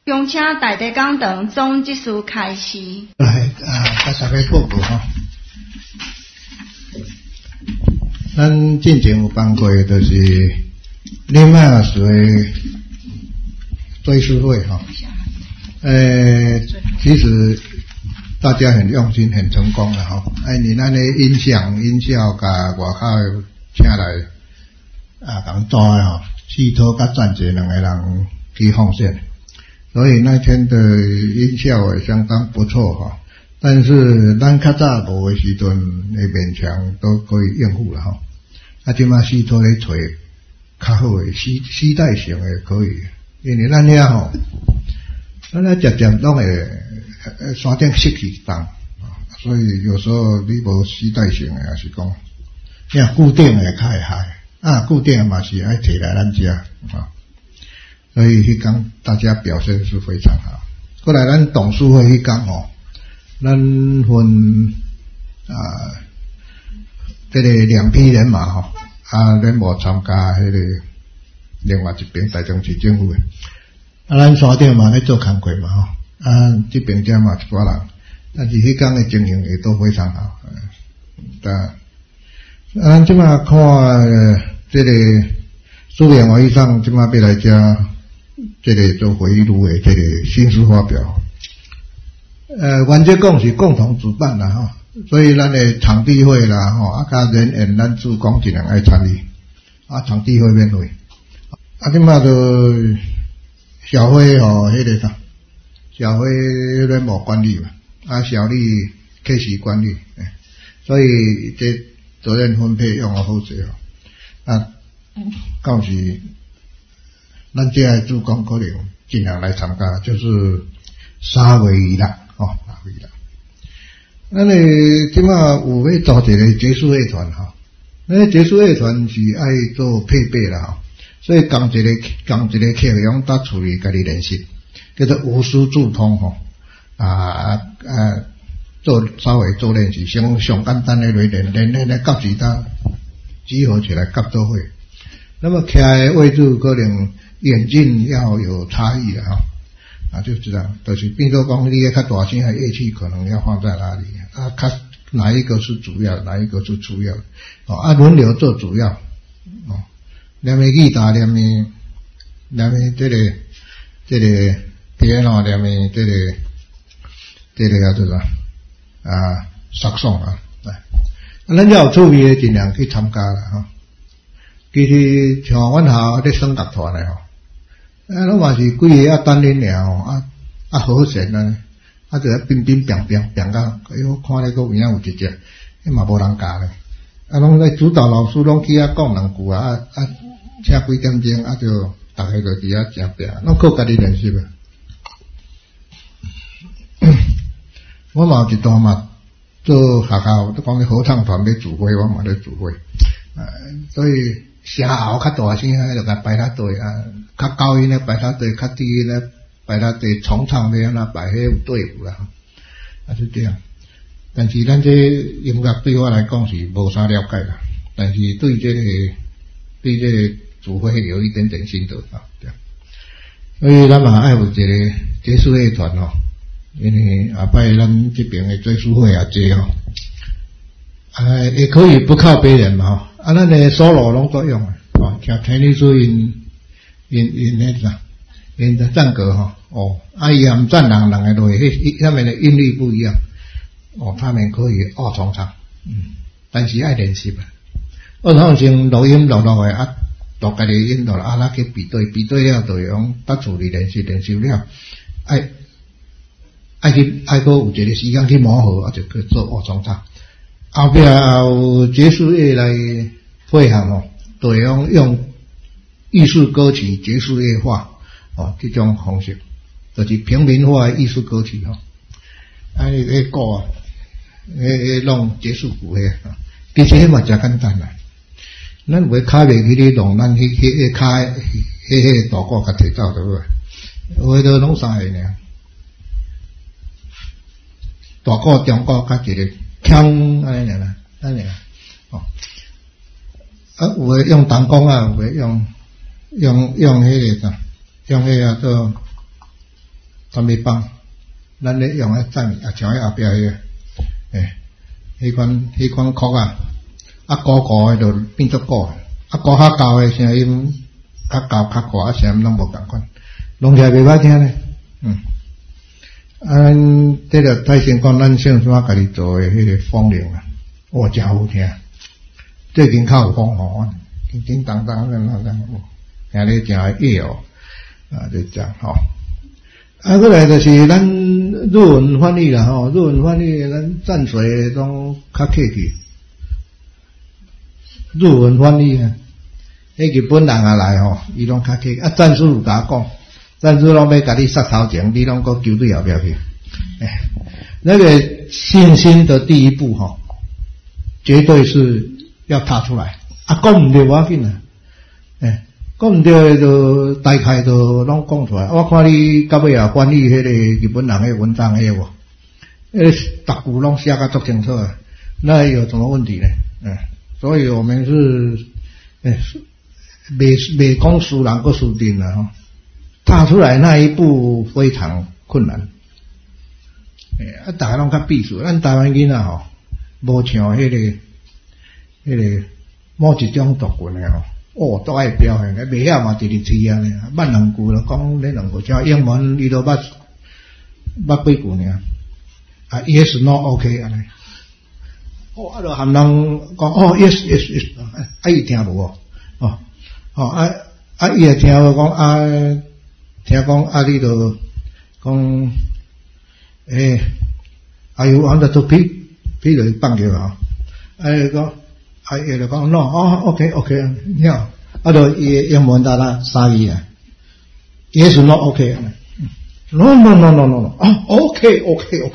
恭请大地讲堂总技师开始。 来甲大家报告吼，咱进前有办过，就是林马市的追思会哈。其实大家很用心，很成功了哈。你那个音效甲外口请来共做的吼，四套甲站姐两个人去奉献。所以那天的音效也相当不错哈，但是咱较早无的时阵的勉强都可以应付了哈。即马四套咧找较好的时代性的可以，因为咱遐吼，咱咧渐渐拢会山顶失去当，所以有时候你无时代性的，也是讲，像固定的较会害，固定的嘛是爱摕来咱遮啊。所以迄天大家表现是非常好。后来咱董事会迄天吼，咱分这个2批人马吼，咱无参加迄个另外一边台中市政府的，咱山顶嘛咧做工课嘛吼，这边遮嘛一寡人，但是迄天的情形也都非常好。咱即马看这个苏联会议上，即马要来遮。这个做回忆录的这个新书发表，原则讲是共同主办啦哈，所以咱的场地费啦吼，加人员咱主讲尽量爱参与，场地费免费，即马就小费吼，迄个啥，小费咱无管理嘛，小利客时管理，所以这责任分配用得好势哦，到时。咱这个主讲可能尽量来参加，就是3位以啦，3位啦。咱即马有要组一个结束乐团哈，那结束乐团是爱做配备啦哈，所以讲一个客用到处理家己练习，叫做无师自通吼，稍微做练习，上简单的练夹子弹集合起来夹做伙。那么徛的位置可能远近要有差异的哈，就这样，就是变做讲你较大声的乐器可能要放在哪里哪一个是主要，哪一个是次要，轮流做主要，连个吉他，连个这个 piano， 连个这个叫做啥萨松咱要有趣味的尽量去参加啦哈。其实像阮校咧声乐团的吼，拢嘛是几个单人尔吼，好神就乒乒乓乓到，我看咧个有影有一只，嘛无人教咧，拢咧主导老师拢去讲2句请几点钟，就大家就伫遐正拼，拢靠家己练习啊。我嘛有一段嘛做学校，都讲咧合唱团咧指挥，我嘛咧指挥，所以。声喉较大声，就甲摆拉队较高音咧摆拉队，较低音咧摆拉队，重唱咧安那摆迄有队伍啦，是这样。但是咱这音乐对我来讲是无啥了解啦，但是对这个指挥有一点点心得这样。所以咱嘛爱有一个结束乐团吼，因为下摆咱这边的追思会也多也可以不靠别人嘛咱的 solo 拢作用听你说因那啥，因的赞歌伊也唔赞人的落去，他们的韵律不一样他们可以二重唱，但是爱练习二重唱录音录落来录家己音落来那去比对了就用搭处理练习了，爱个有一个时间去磨合，就去做二重唱。后壁有结束乐来配合就会用艺术歌曲结束乐化这种方式，就是平民化的艺术歌曲那歌弄结束曲其实迄嘛真简单啦，咱袂卡袂去咧弄，咱迄卡迄大鼓甲摕走对不对？有都拢三个尔，大鼓、中鼓甲一个腔安尼啦，有诶用弹弓有诶用迄个啥，用迄个做专门帮，咱咧用咧赞啊，像迄后壁迄个，迄款曲啊，高高诶就变作高，高较高诶声音较高较阔啊，声音拢无共款，弄起来袂歹听咧，这个太先讲咱姓山家己做诶迄个风铃啊，真好听，最近较有风吼，叮叮当当听咧真会哦，就这样吼。过来就是咱日文翻译啦吼，日文翻译咱蘸水拢较客气。日文翻译啊，迄日本人啊来吼，伊拢较客气。战士有甲我讲，战士拢要甲你杀头前，你拢搁求对后壁去。那个信心的第一步吼，绝对是要踏出来。讲唔对我要紧啊，讲唔对就大概就拢讲出来。我看你到尾啊翻译迄个日本人的文章迄个，逐句拢写甲足清楚啊，那有什么问题呢？所以我们是未讲输人个输定了哈，踏出来那一步非常困难。大家拢较避暑，咱台湾囡仔吼，无像迄个某一种族群诶吼，都爱表现诶，袂晓嘛直直吹啊咧，捌两句就讲咧两句，像英文伊都捌几句尔，yes no OK 安尼。就含人讲yes yes yes， 伊听无伊也听无讲听讲你就讲are you on the to pee 就放叫啊，讲伊就讲 no OK 了，就英文搭啦三字啊 ，yes no OK no OK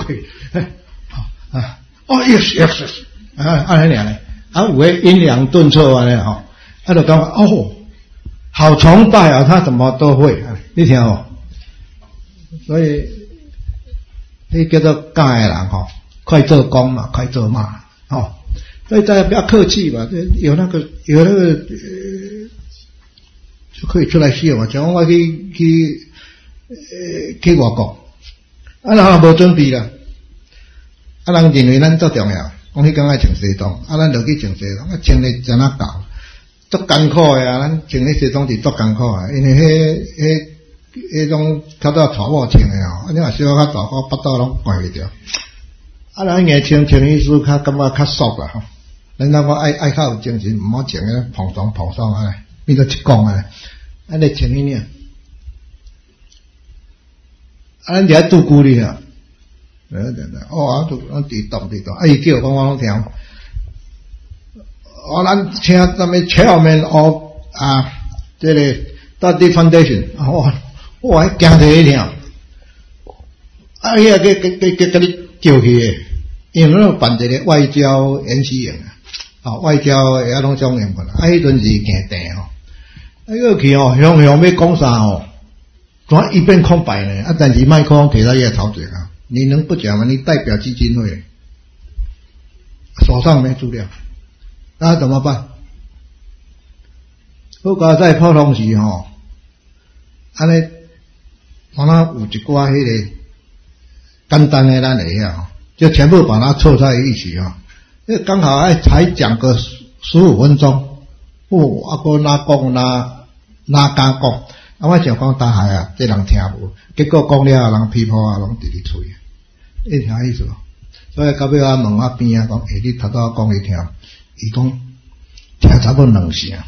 yes 安尼尔咧，有诶阴阳顿挫安尼吼，就讲好崇拜啊，他怎么都会，你听无？所以迄叫做教诶人吼，快做工嘛，快做嘛，所以大家不要客气嘛，有那个就可以出来写嘛，像我去外国，人也无准备啦，人认为咱足重要。讲迄工爱穿西装，咱就去穿西装，穿咧真啊搞，足艰苦诶啊！咱穿咧西装是足艰苦啊，因为迄种较早草帽穿诶吼，你若小较大个腹肚拢关袂着。咱硬穿意思较感觉较爽啦吼。咱讲爱较有精神，毋好穿个蓬松啊，变做一讲啊，咱穿迄尔。咱伫遐拄久哩啊。地动，伊叫讲我拢听。咱请什么 chairman of 这个 study foundation， 迄惊死一听。伊也给你叫去诶，因为咱办一个外交演习营外交也拢种用法迄阵是惊定吼。个去向要讲啥全一片空白呢。但是麦克风摕到伊个头前啊。你能不讲吗？你代表基金会，手上没资料，那怎么办？不过在普通时安尼，可能有一寡迄个简单的咱会晓，就全部把它凑在一起刚好才讲个15分钟，个哪讲哪敢讲。我想讲大海啊，这人听无，结果讲了人批破啊，拢直直吹，你听意思无？所以到尾我问我边讲，你头拄讲你听，伊讲听差不多2声，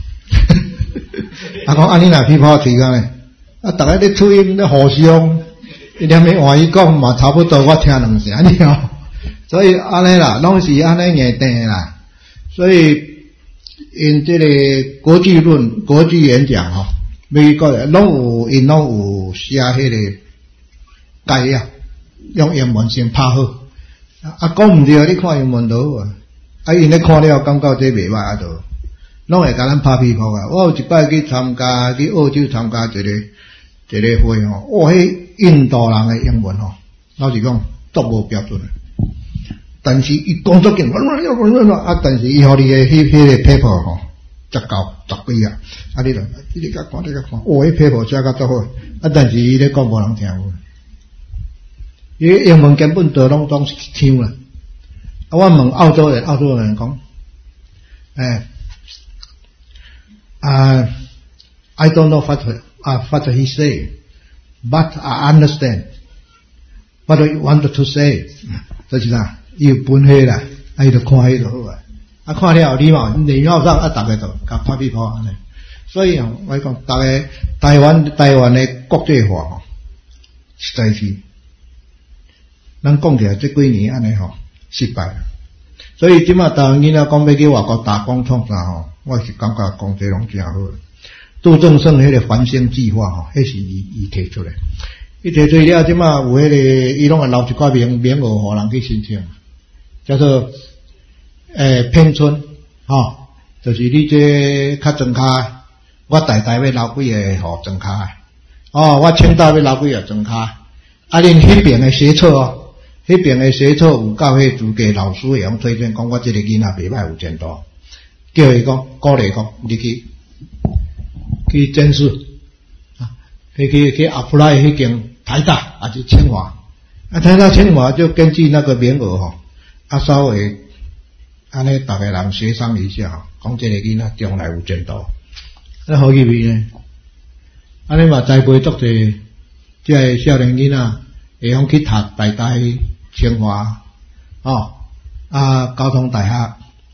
讲你若批破吹个呢？大家咧吹咧互相，伊连咪换伊讲嘛，差不多我听2声，你哦。所以安尼啦，拢是安尼硬定啦。所以因这个国际演讲美国因拢有写迄个概要，用英文先拍好。讲毋对，你看英文就好因咧看了感觉这袂歹就拢会甲咱拍屁股我有一摆去澳洲参加一个会迄印度人的英文老实讲足无标准但是伊讲足紧但是伊互你的迄个 paper 才够10几啊！你甲看，迄 paper 写甲足好，但是伊咧讲无人听伊英文根本都拢是唱啦。啊，我问澳洲人讲，I don't know what he say, but I understand what he wanted to say。就是啥，伊有分析啦，伊就看迄就好啊。啊，看了礼貌上啊，大家就甲拍屁股安尼。所以我讲，台湾的国际化吼，实在是，咱讲起来这几年安尼吼失败。所以即马台湾囡仔讲要去外国打工创啥吼，我是感觉讲这拢真好。杜正胜迄个繁星计划吼，迄是伊提出来。伊提出了，即马有迄个，伊拢会留一块名额互人去申请，叫做偏村吼，就是你这较庄卡。我大要留几个互庄卡，我青岛要留几个庄卡，啊，恁迄边的学测迄边的学测有教迄资格老师会用推荐，讲我这个囡仔袂歹有前途，叫伊讲鼓励讲你去甄试，去 apply 迄间台大还是清华，啊，台大清华就根据那个名额稍微安尼大家人协商一下讲这个囡仔将来有前途。那好入去呢？安尼嘛栽培足侪，即个少年囡仔会用去读台大、清华，交通大学，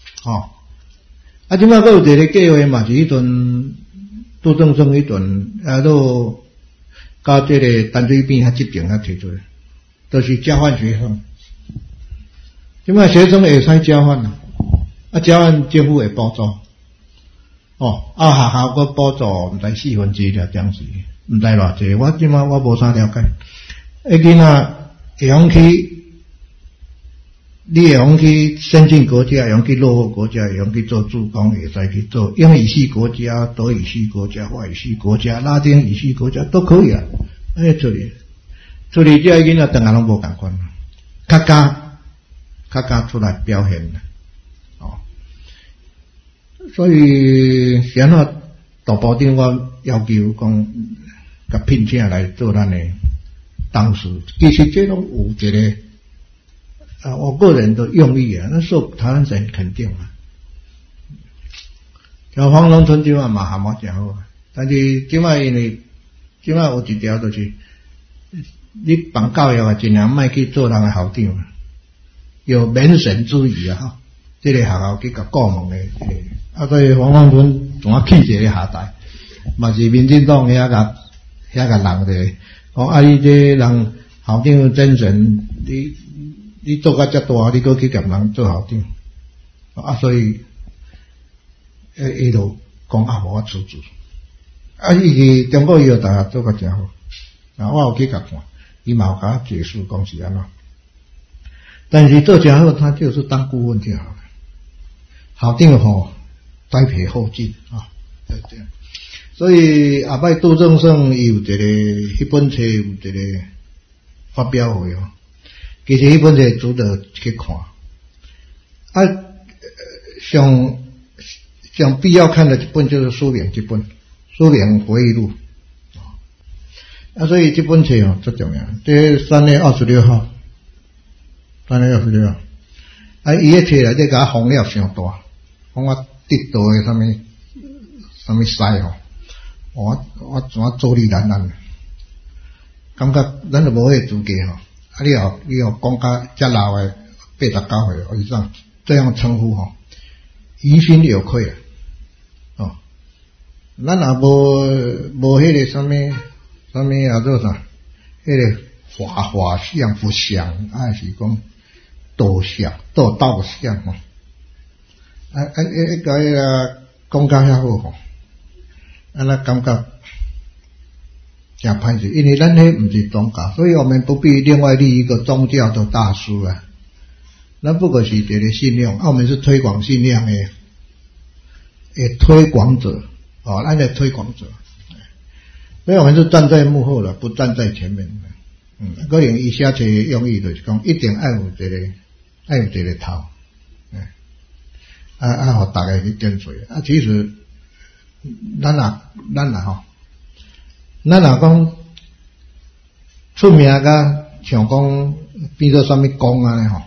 即摆佫有一个计划嘛，是迄阵杜正胜迄阵，都甲即个淡水边遐即边遐提出来，都是交换学生。即摆学生会使交换交换政府会补助。学校佫补助毋知1/4了，当时毋知偌济，我即摆我无啥了解。囡仔会用去，你会用去先进国家，会用去落后国家，会用去做助攻，会使去做英语系国家、德语系国家、外语系国家、拉丁语系国家都可以啊。处理这囡仔当然拢无共款，较敢出来表现啦。所以现在大部长我要求讲，甲聘请来做咱的董事，其实这拢有一个我个人的用意啊，那受台湾人肯定啊。像黄龙村即摆嘛还冇真好，但是即摆因为即摆有一条就是，你办教育啊，尽量莫去做人的校长，有免审之余啊，这个学校去甲顾问的。所以黄龙村怎啊起一个下台，嘛是民进党遐个人的，讲你这人校长真神，你做甲遮大，你搁去夹人做校长，所以伊就讲无我出资，伊是中国医药大学做甲真好，我有去甲看，伊嘛有甲解释讲是安怎，但是做真好，他就是当顾问就好了，校长栽培后进就这样。所以下摆杜正胜伊有一个迄本册有一个发表会其实迄本册值得去看。上必要看的一本就是苏联这本《苏联回忆录》所以这本册最重要。这3月26号伊迄册内底甲风了伤大，讲我得到的什么使我怎做你难感觉咱就无迄资格你又讲甲遮老的89岁，或者这样称呼于心有愧咱也无迄个什么做啥，迄个法相不相，还是讲道相讲甲遐好安那感觉真歹势，因为咱迄毋是宗教，所以我们不必另外立一个宗教的大师咱不过是一个信仰，我们是推广信仰的推广者咱的推广者，所以我们是站在幕后了，不站在前面可能伊写册用意就是讲，一定要有一个头互大家去跟随其实咱若讲出名甲像讲变做啥物讲安尼吼，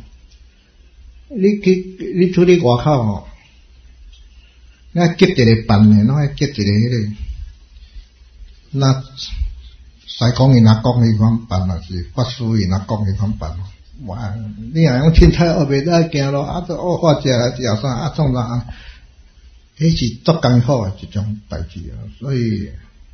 你出去外口吼，那结一个班的，那结一个迄个，那西讲伊若讲迄款班，也是法师伊若讲迄款班。哇！你若用凊彩学袂得行咯，啊，都学法食来食啥啊，创啥啊？迄是足艰苦的一种代志啊，所以，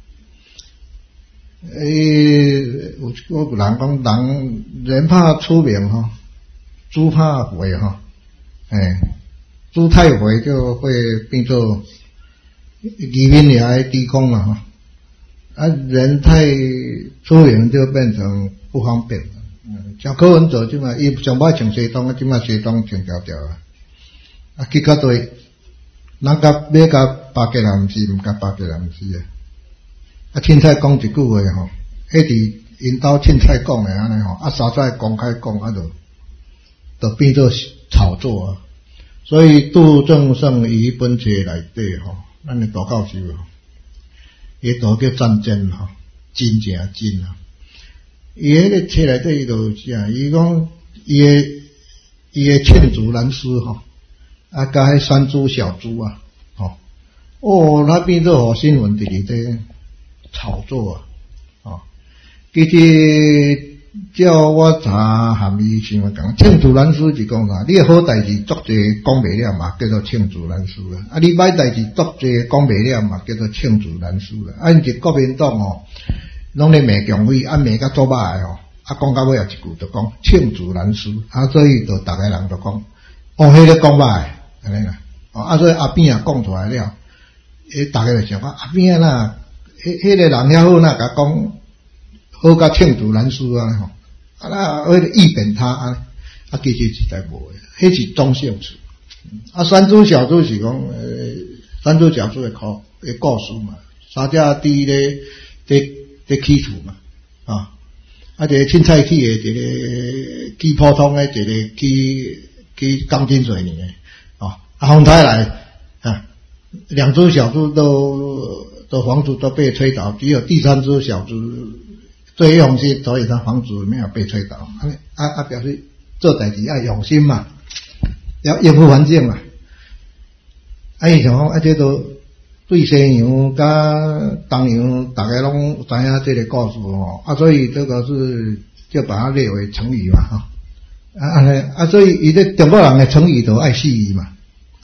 有人讲人怕出名吼，猪怕肥吼，猪太肥就会变作渔民也爱低空了哈，啊，人太出名就变成不方便了。像柯文哲即嘛，伊上摆穿西装，即嘛西装穿条条啊，结果对。人甲要甲巴结人毋是，毋甲巴结人毋是啊！啊，凊彩讲一句话吼，迄伫因兜凊彩讲诶安尼吼，啊，稍早公开讲啊，就变做炒作啊！所以杜正胜伊本册内底吼，咱诶大教授吼，伊都叫战争吼，真正真啊！伊迄个册内底伊就啥，伊讲伊诶罄竹难书吼。啊，甲迄山猪小猪啊，那变做互新闻伫里底炒作啊，其实照我查含义想讲，罄竹难书是讲啥？你好代志做者讲袂了嘛，叫做罄竹难书啦。啊，你歹代志做者讲袂了嘛，叫做罄竹难书啦。啊，因是国民党吼，拢咧骂强委，啊骂甲做歹吼，啊讲到尾一句就讲罄竹难书，啊所以就逐个人就讲，迄个讲歹。安尼啦，所以阿扁也讲出来了，大家就想讲阿扁啦，迄个人遐好那甲讲好甲罄竹难书啊吼，那为了议辩他其实实在无诶，迄是中性词。山猪小猪是讲山猪小猪诶故事嘛，三只猪咧起厝嘛，一个凊彩起诶，一个起普通诶，一个起钢筋水泥诶。风台来两只小猪都房子都被吹倒，只有第三只小猪最用心，所以它房子没有被吹倒。表示做代志要用心嘛，要应付环境嘛。伊想讲这都对西洋甲东洋大家拢知影这个故事吼，所以这个是就把它列为成语嘛所以伊咧中国人的成语都爱死伊嘛。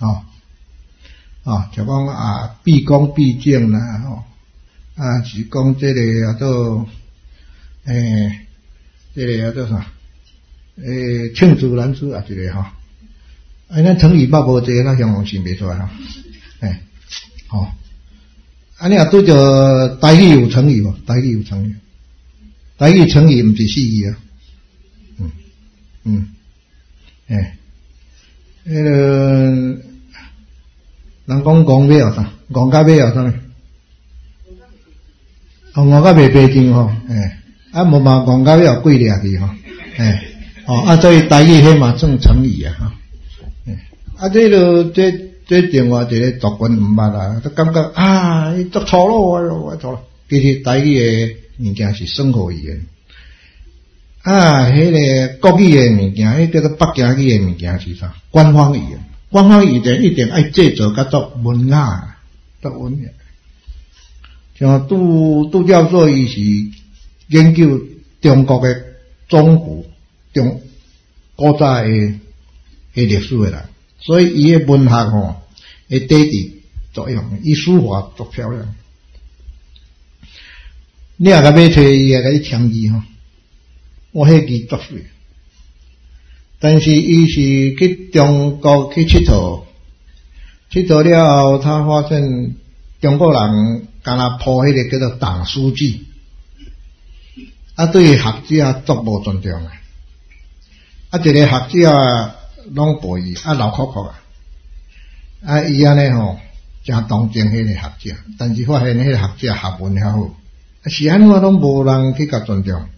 就讲毕恭毕敬啦，是讲这个叫做这个叫做啥？罄竹难书啊，一个吼。咱成语捌无济，咱向往想袂出来你若拄着台语有成语无？台语有成语，台语成语毋是死语啊。迄个。人讲戆尾后啥？戆甲尾后啥呢？戆甲袂白净吼，无嘛戆甲尾后鬼掠去吼，所以台语迄嘛算成语啊这另外一个族群毋捌啦，都感觉伊足粗鲁啊，错。其实台语诶物件是生活语言，迄个国语诶物件，迄叫做北京语诶物件是啥？官方语言。官方语言一定爱制作较做文雅，做文雅。像杜教授伊是研究中国的中古古早的历史的人，所以伊的文学吼会底伫作用，伊书法足漂亮。你若甲买册，伊会甲你签字吼，我迄字足水。但是伊是去中国去佚佗了后，他发现中国人敢若抱迄个叫做党书记，对学者足无尊重一个学者拢背伊老哭哭伊安尼吼真同情迄个学者，但是发现迄个学者学问遐好，是安怎拢无人去甲尊重。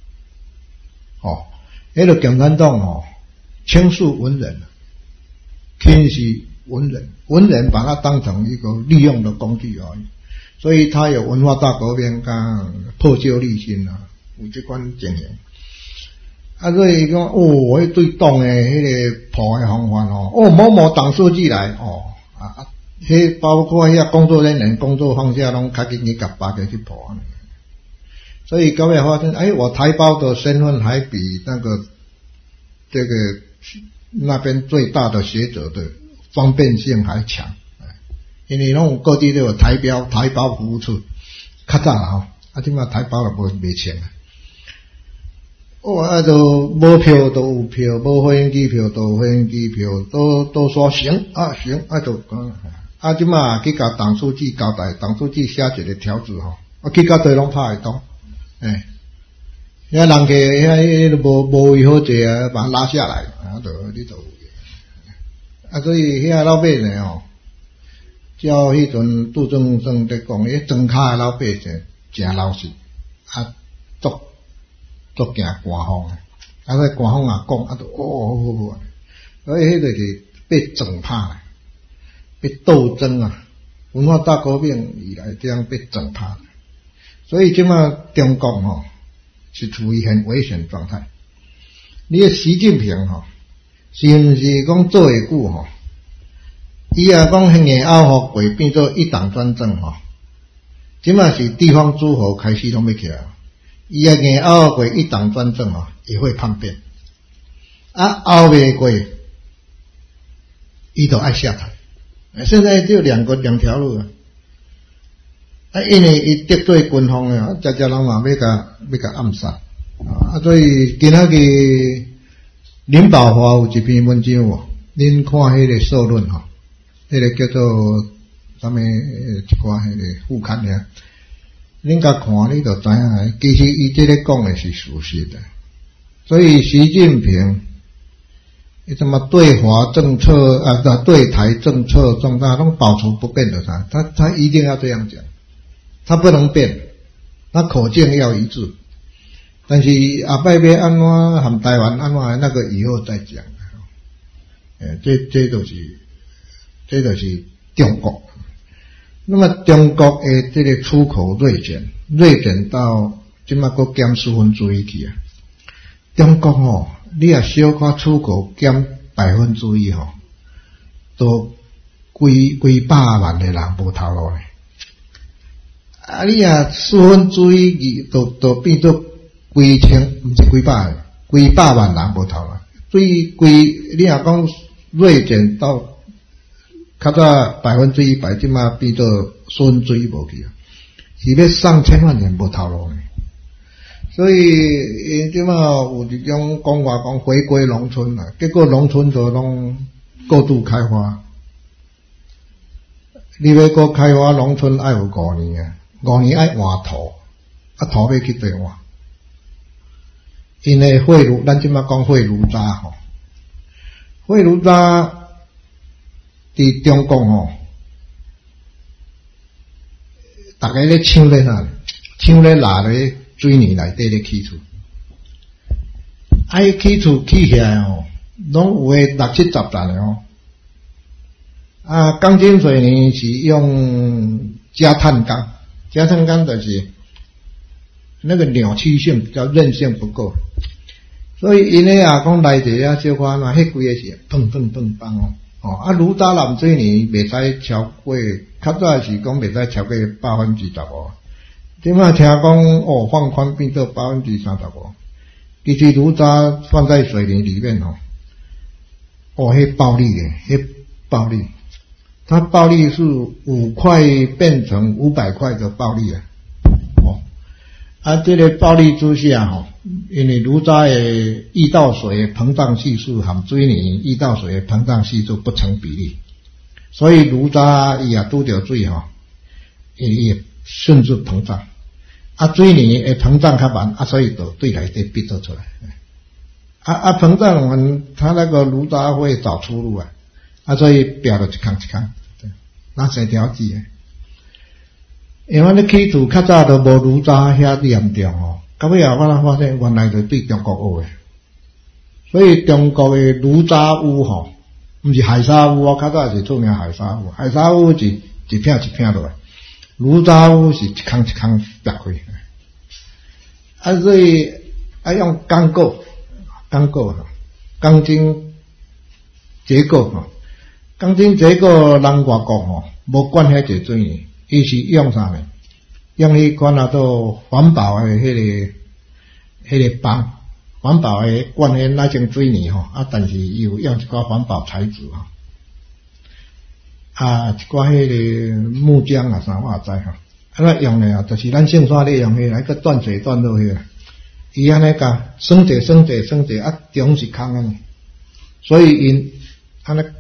迄个共产党吼轻视文人，轻视文人，文人把它当成一个利用的工具而已，所以他有文化大革命跟破旧立新有这款情形。 所以讲迄对党诶迄个破诶方法某某党书记来迄包括遐工作人员工作放下拢较紧去甲拔个去破。所以各位发现，我台胞的身份还比那个这个那边最大的学者的方便性还强，因为拢各地都有台胞服务处，较早啦现在台胞就没钱了。就无票都有票，无飞行机票都有飞行机票，都说行行就现在去甲党书记交代，党书记写一个条子去到对拢拍会动。遐人家遐无为好济把它拉下来，你就所以遐老百姓照迄阵杜正生在讲，迄庄脚的老百姓真老实，足惊官方所以官方讲就好，所以迄就是被整怕，被斗争文化大革命以来这样被整怕。所以现在中国是处于很危险状态。你的习近平是不是讲做会久伊讲硬拗互过变做一党专政现在是地方诸侯开始拢要起来，伊硬拗过一党专政也会叛变，拗未过伊就爱下台。现在就两条路因为伊得罪军方人嘛要甲暗杀所以今仔日林保华有一篇文章恁看迄个社论迄个叫做啥物一寡迄个副刊恁甲看你就知影，其实伊这个讲的是事实的。所以习近平什么对华政策对台政策重大拢保持不变的他一定要这样讲，他不能变，他口径要一致。但是下摆要安怎和台湾安怎那个以后再讲。这就是中国。那么中国的这个出口锐减到现在还减1/4去中国你也小可出口减1%都几百万的人无头路你4%都变做几千，不是几百万人无头路。你若讲锐减到较早100%，即马变做1/4无去是要上千万人无头路呢。所以即马有一种讲法讲回归农村结果农村就拢过度开发。你要搁开发农村要有5年5年要换土土要去对换。因为废炉，咱即马讲废炉渣废炉渣伫中国大家咧抢咧抢咧拉咧水泥内底咧起厝，起厝起起来拢有诶60-70层钢筋水泥是用加碳钢就是那个扭曲性比较韧性不够，所以因为讲内底小可迄规个是砰砰砰砰炉渣蓝水泥袂使超过，较早是讲袂使超过15%，即摆听讲放宽变做35%，其实炉渣放在水泥里面迄暴利它暴利是5块变成500块的暴利这个暴利之下因为炉渣的易倒水的膨胀系数和水泥易倒水的膨胀系数不成比例，所以炉渣伊拄到水伊会迅速膨胀水泥会膨胀较慢所以就对内底逼出来膨胀完它那个炉渣会找出路所以标了一坑那3条记因为你起厝较早都无炉渣遐严重到尾我才发现原来就对中国学的，所以中国的炉渣屋不是海沙屋较早是出名海沙屋是一片一片落来，炉渣屋是一坑一坑劈开所以用钢构钢构哈，钢筋结构哈，钢筋结构人外国吼无管遐济水泥，伊是用啥呢？用迄款啊做环保的迄个帮环保的管迄那种水泥吼，但是伊有用一寡环保材质吼，一寡迄个木浆啊啥我也知吼，那用的就是咱姓山咧用迄来个断水断落去，伊安尼甲升者中是空安尼，所以因安尼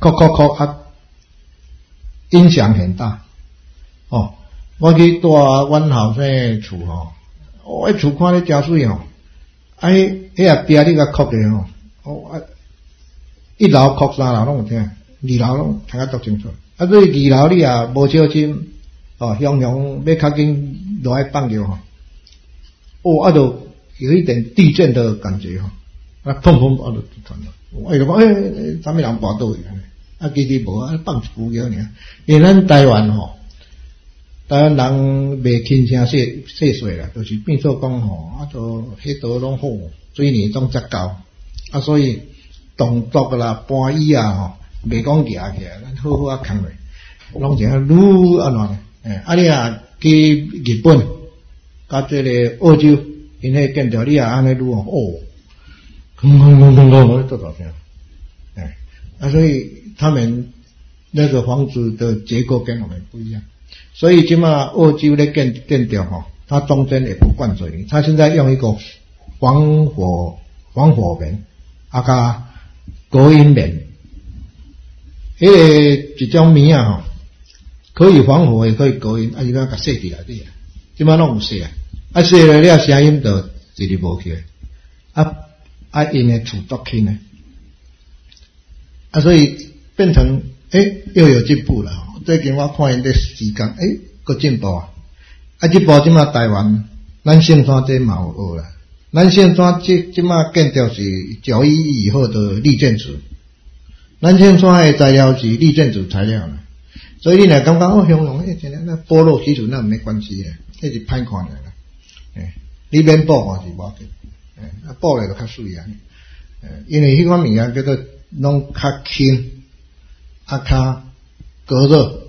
影响很大哦。我去住阮后生厝吼，迄厝看咧真水吼，迄壁你甲哭咧吼，一楼哭三楼拢有听，二楼拢听得足清楚。所以二楼你也无小心向要较紧落来放尿吼，就有一点地震的感觉吼，砰砰就传了。就讲啥物人跋倒去其实无放一句尿尔，因为咱台湾吼。台湾人袂轻声细碎啦，就是变做讲吼，就迄度拢好，水泥拢足够，所以动作啦、搬椅啊吼，袂讲夹起来，咱好好扛落，拢是愈安怎呢？你去日本，甲这个澳洲，因迄建筑你安尼愈做大声，所以他们那个房子的结构跟我们不一样。所以即马澳洲咧建筑吼，它中间也不灌水泥，它现在用一个防火棉，加隔音棉，迄个一种棉啊吼，可以防火也可以隔音，伊甲设伫内底啊，即马拢有设设了了声音就直直无去，因的厝足轻呢，所以变成又有进步了。最近我看因的时间，佫进步这步即马台湾，咱姓山这嘛有学啦。咱姓山即马建筑是911以后的立建筑，咱姓山的材料是立建筑材料啦，所以你若感觉香港真诶那剥落起厝那没关系诶，迄是歹看诶啦。你免补嘛是无要紧，补咧就较水啊。因为迄款物件叫做拢较轻，较隔热，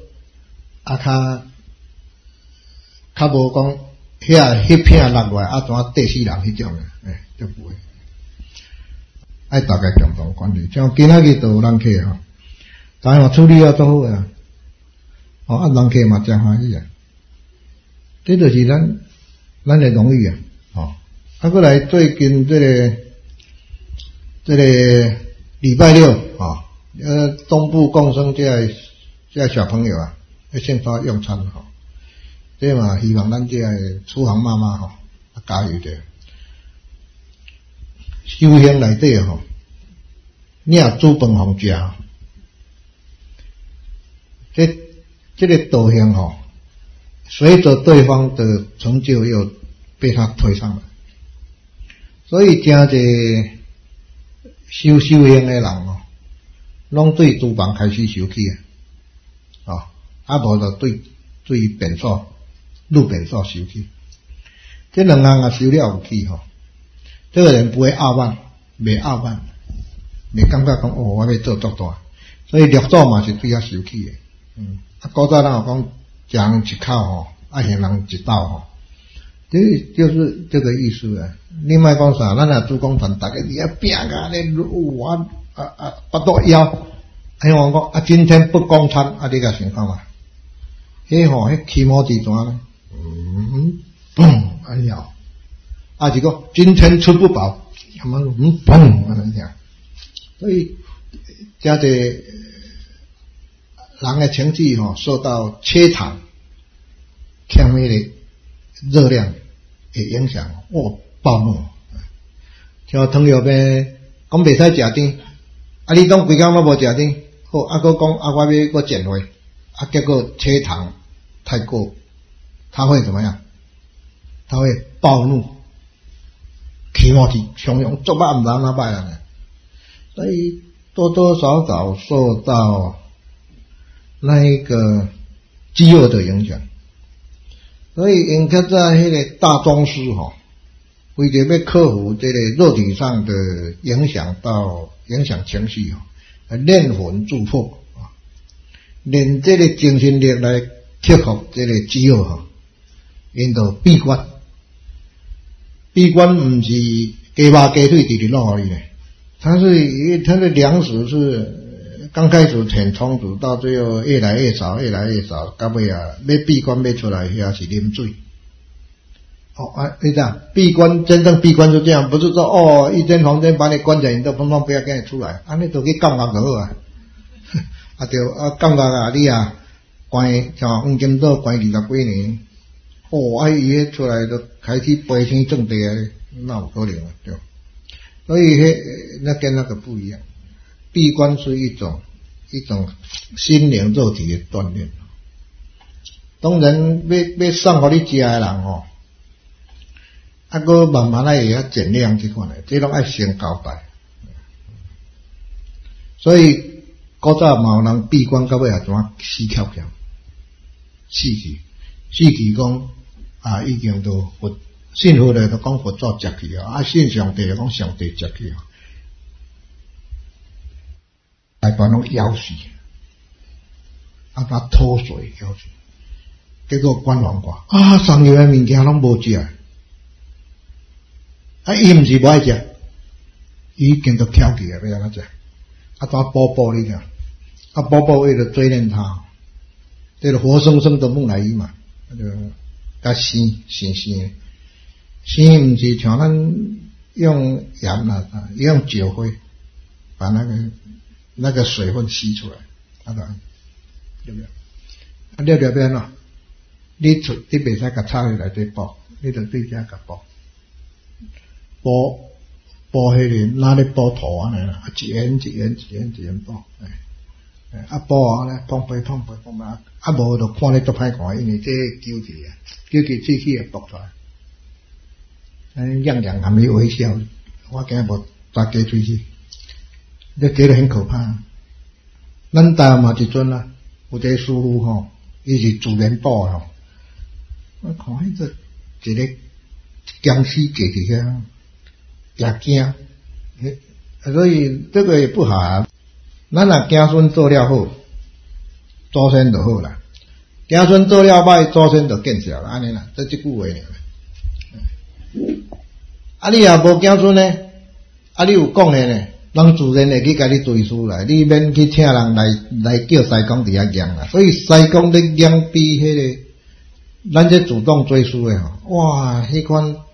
较无讲迄片落来怎地死人迄种诶，就不会。爱大家共同管理，像今仔日都有人客吼，但系处理啊做好啊，人客嘛真欢喜啊，这就是咱的荣誉啊，过来最近这个礼拜六东部共生这小朋友啊，要先发用餐吼，这嘛希望咱这厨房妈妈加油者。修行内底吼，你也煮饭互食，这个道行吼，随着对方的成就又被他推上来，所以真侪修行的人吼，拢对厨房开始收起无就对便所、路便所收起，这两项收了有起吼。这个人不会傲慢，袂傲慢，袂感觉讲我要做足大，所以律祖嘛是对他收起的。古早人有讲食人一口吼，行人一道吼，这就是这个意思啊。你莫讲啥，咱若主讲团，大家你要拼啊，你我巴肚枵，我讲今天不供餐，你甲想看嘛？迄起毛之怎呢？哎呀！一个今天吃不饱，砰安尼样，所以真侪人的情绪受到切场欠迄个热量的影响，暴怒。像糖尿病讲袂使食甜，你当规工都无食甜，好佫讲我要佫减肥，结果切糖太过，他会怎么样？他会暴怒。起毛气汹涌，做歹毋知哪歹啊！所以多多少少受到那一个饥饿的影响。所以因较早迄个大宗师为着要克服这个肉体上的影响情绪练魂助魄练这个精神力来克服这个饥饿因就闭关。闭关不是鸡肉鸡腿直直落去呢，它的粮食是刚开始很充足，到最后越来越少，到尾要闭关要出来也是啉水。你讲闭关，真正闭关就这样，不是说一间房间把你关起来，你都通通不要跟你出来，你都去感觉就好感觉你关像黄金岛关20几年。伊出来就开始飞天正地那有可能对。所以那跟那个不一样，闭关是一种心灵肉体的锻炼。当然要送给你食的人个慢慢会晓减量这款的，这拢爱先交代。所以古早嘛有人闭关到尾怎样死翘翘，死去讲。已经都佛信佛的都讲佛祖接去信上帝就讲上帝接去来把侬咬死，把吐水咬死，结果关完挂送入的物件拢无食，伊毋是无爱食，伊已经都翘起要安怎食，怎补你听，补为了追念他，这个活生生的木乃伊嘛，甲生毋是像咱用盐用酒灰把那个水分吸出来，对不对？了要安怎？你袂使甲插去内底煲，你着对遮甲煲迄个哪里煲土安尼啦，一圆煲，煲咧碰杯，无就看你足歹看，因为这揪起喙齿会爆出来，样含你微笑，我今日无扎鸡喙齿，这鸡得很可怕。咱台嘛一阵有一个师傅伊是自然煲我看迄个一个僵尸坐伫遐，也惊，所以这个也不好咱若子孙做了好，祖先就好啦；子孙做了歹，祖先就见笑啦。安尼啦，这句话尔。你若无子孙呢？你有讲的呢？人自然会去甲你追思啦，你免去请人来叫西公伫遐养啦。所以西公咧养比迄个咱这主动追思的哇，迄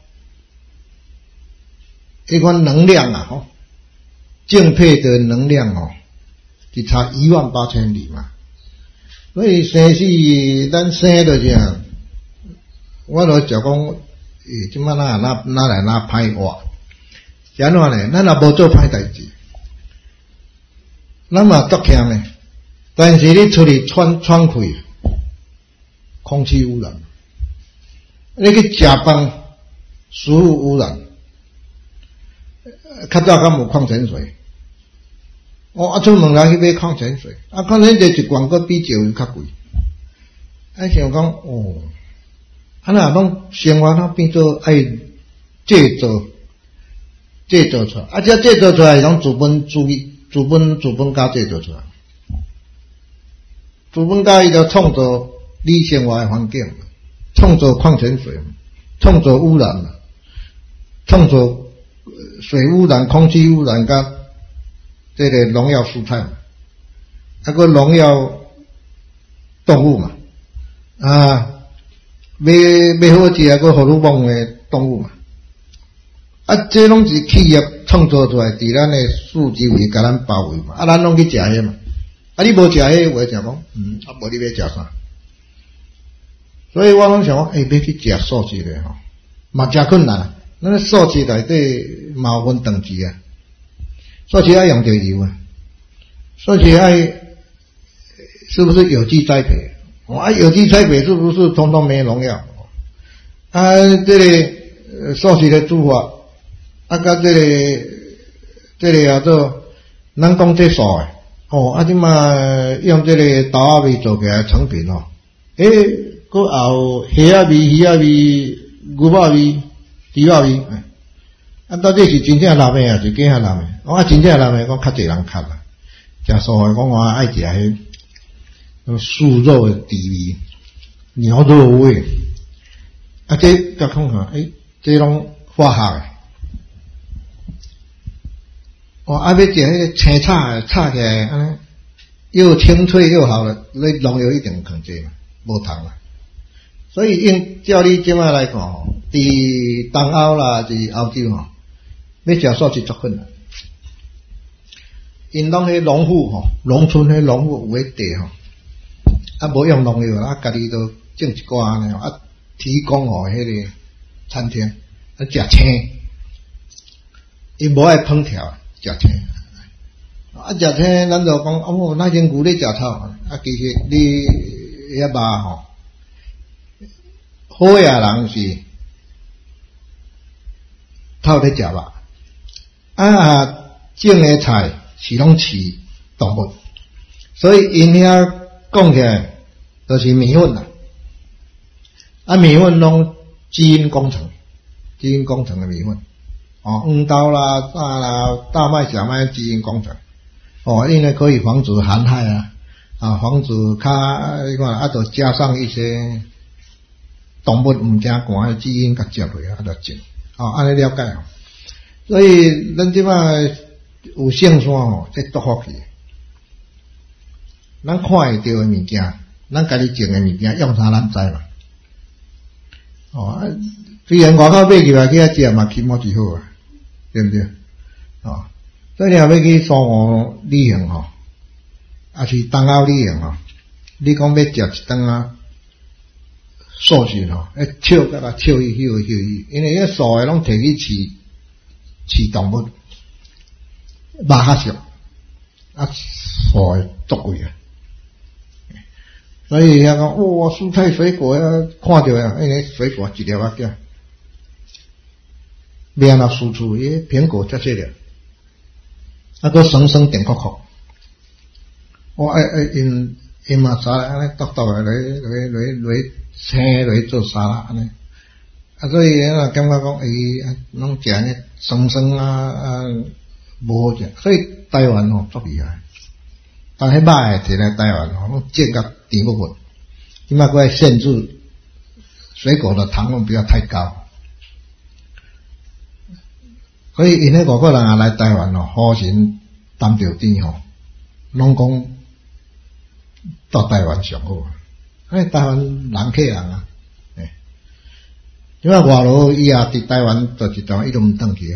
款能量敬佩的能量就差18000里嘛，所以生死咱生就这样，我就讲即摆哪来哪歹活，是安怎呢？咱也无做歹代志，咱嘛足强呢，但是你出去喘气，空气污染，你去食饭，食物污染，较早敢有矿泉水。出门来去买矿泉水，矿泉水一罐个比石油较贵。想讲那拢生活它变做爱制造出来，这制造出来拢资本家制造出来，资本家伊就创造你生活的环境，创造矿泉水，创造污染，创造水污染、空气污染甲这个农药蔬菜个农药动物嘛，买好食个荷尔蒙的动物嘛，这拢是企业创造出来，伫咱的四周围甲咱包围嘛，咱拢去食迄嘛，你无食迄，我就讲无你要食啥？所以我拢想讲，要去食素食的嘛真困难，咱素食内底嘛有分等级素食爱用着油素食爱是不是有机栽培？有机栽培是不是通通没农药？这个素食的煮法，甲这个叫做咱讲这素的即嘛用这个豆仔味做起来的成品佫有虾仔味、鱼仔味、牛肉味、猪肉味， 到底是真正男的还是假男的？我真正男的，讲较侪人吸啦。食素的讲我爱食迄素肉的底味、牛肉味。这甲看看，这拢化学的。要食迄个青炒起来，安尼又清脆又好了，你农药一定放济嘛，无通啦。所以照你即摆来看吼，伫东欧啦，伫欧洲吼，要食素是足困难。因拢迄农户吼，农村迄农户有迄地吼，无用农药，家己都种一寡安尼，提供互迄个餐厅食青，伊无爱烹调，食青。食青，咱就讲那间牛咧食草，其实你遐肉吼，好野人是透咧食肉，种诶菜是拢饲动物，所以因遐讲起来就是米粉啦。米粉拢基因工程的米粉，黄豆啦、大啦、大麦、小麦基因工程，因为可以防止寒害防止你看就加上一些动物唔正寒的基因甲接落就种，安尼了解所以咱即摆有圣山这祝福去，咱看会到的物件，咱家己种的物件用啥咱知嘛。虽然外口买起来去遐食嘛，起码是好对不对？所以你若要去苏澳旅行还是东欧旅行你讲要食一顿素食笑甲他笑伊，因为迄素的拢摕去饲动物，肉较俗，素的足贵所以遐讲蔬菜水果看到因为水果一粒叫，要安怎输出？苹果这些了，都生电壳壳。因嘛沙拉安尼剁来青来做沙拉安尼，所以感觉讲拢食呢生无好食，所以台湾足厉害。但迄肉摕来台湾拢种甲甜不混，即摆佫要限制水果的糖分不要太高。所以因迄外国人来台湾好心担着甜拢讲到台湾上好。台湾人客人即摆外劳伊伫台湾做一段伊都毋转去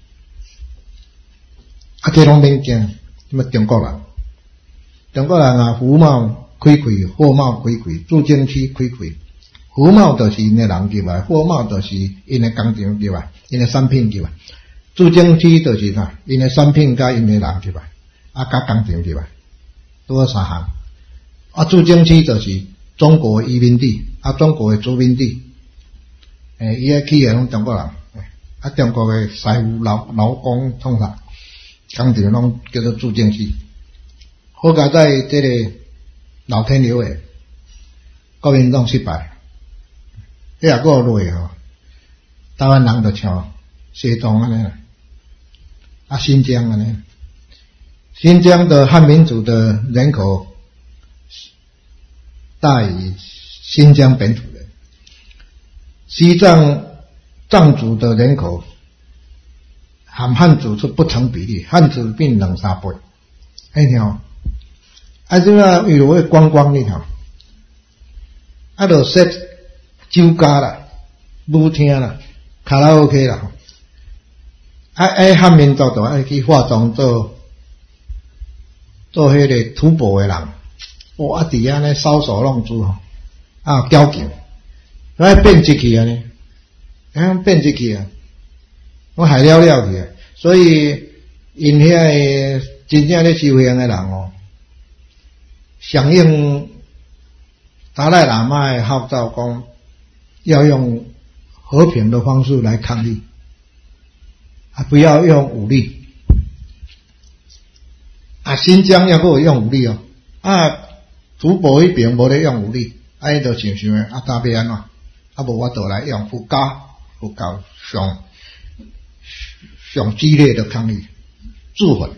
这拢免惊，即摆中国人福茂开，货茂开，驻京区开。福茂就是因的人入来，货茂就是因的工厂入来，因的产品入来。驻京区就是啥？因的产品甲因的人入来，甲工厂入来，多三项。驻京区就是中国移民地，中国的殖民地。伊个企业拢中国人，中国的师傅劳工创啥，工厂拢叫做驻京区。好佳在这个老天爷的国民党失败，这也够累台湾人就像西藏安尼新疆安尼，新疆的汉民族的人口大于新疆本土人，西藏藏族的人口和汉族是不成比例，汉族比2-3倍，即摆有迄观光你就说酒家啦、舞厅啦、卡拉 OK 啦，汉民族就爱去化妆做迄个吐蕃的人，伫遐呢搔首弄姿矫情，变质去呢，变质去我害了去所以因遐真正咧修行的人响应达赖喇嘛的号召，讲要用和平的方式来抗议，不要用武力。新疆也有用武力吐蕃迄边无咧用武力，伊就想想搭要安怎？无我倒来用佛教上上激烈的抗议，自焚。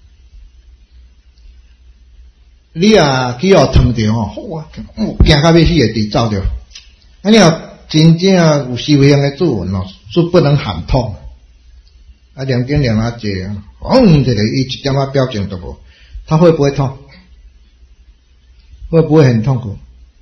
你啊去互烫着吼，哇，惊到要死会直走着。啊，你若真正有修行的自焚哦，是不能喊痛。啊，两斤两啊济啊，这个伊一点仔表情都无，他会不会痛？会不会很痛苦？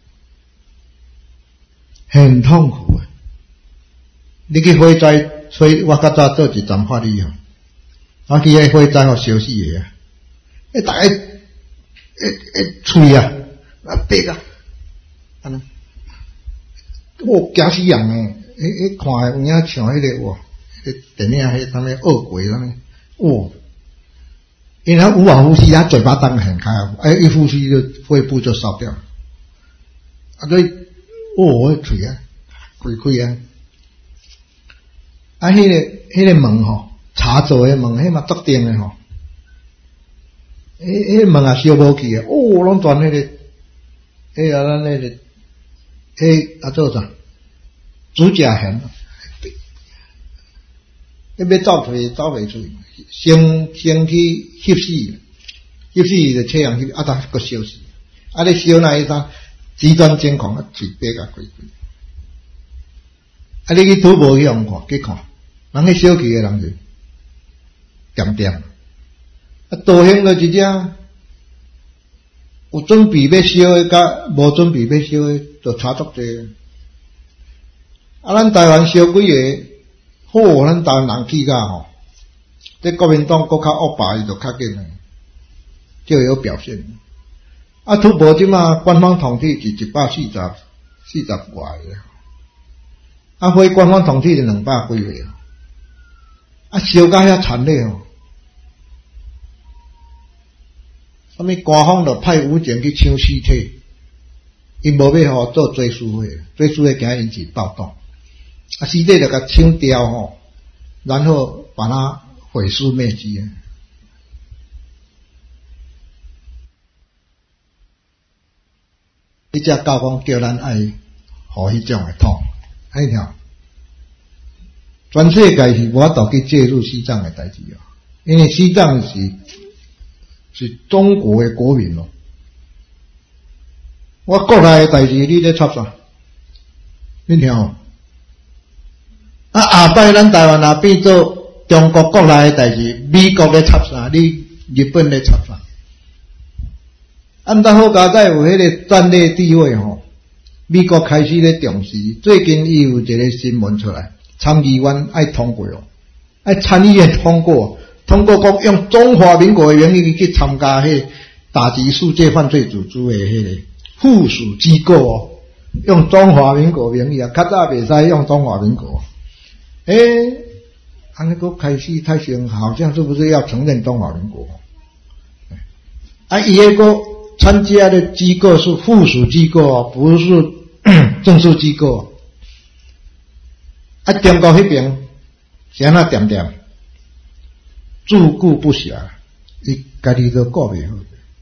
很痛苦啊！你去火灾，所以我较早做一站法律哦，我去迄火灾互烧死个啊！迄大家喙啊，白啊，安尼，惊死人诶！看有影像迄个哇，电影迄什么恶鬼什么，哇！因为他无法呼吸，他嘴巴张得很开，一呼吸就肺部就烧掉了。啊，所以我嘴啊，开啊！啊，迄个门吼，茶座的门，迄嘛足顶的吼，迄门啊烧无去啊，拢全迄个，咱那个，做啥？指甲痕，要走出去走袂出去，先去翕死就切人翕，他搁烧死，你烧那一张极端惊恐，嘴白甲开，你去拄无去用看，去看，人去烧去的人就点点，道行就一只，有准备要烧的，甲无准备要烧的，就差足济。咱台湾烧几个，咱台湾人气甲吼，这国民党国较恶霸，伊就较紧诶，就有表现。拄无即马官方统计是140外个，非官方统计是200几个，烧甲遐惨烈哦。什么官方就派武警去抢尸体，因无要互做追思会，追思会惊引起暴动。尸体就甲抢掉吼，然后把它毁尸灭迹。你只教讲叫咱爱互迄种的痛，安尼条，全世界是无法度去介入西藏的代志哦，因为西藏是中国的国民哦。我国内的代志你咧插啥？你听哦。下摆咱台湾也变做中国国内的代志，美国咧插啥？你日本咧插啥？咱好佳在有迄个战略地位吼，美国开始咧重视。最近伊有一个新闻出来，参议院爱通过哦，爱参议院通过讲用中华民国的名义去参加迄打击世界犯罪组织的迄个附属机构哦，用中华民国名义啊，较早袂使用中华民国。安尼个开始太像，好像是不是要承认中华民国？伊那个参加的机构是附属机构哦，不是正式机构。中国那边是安那点点自顾不暇，伊家己都顾袂好。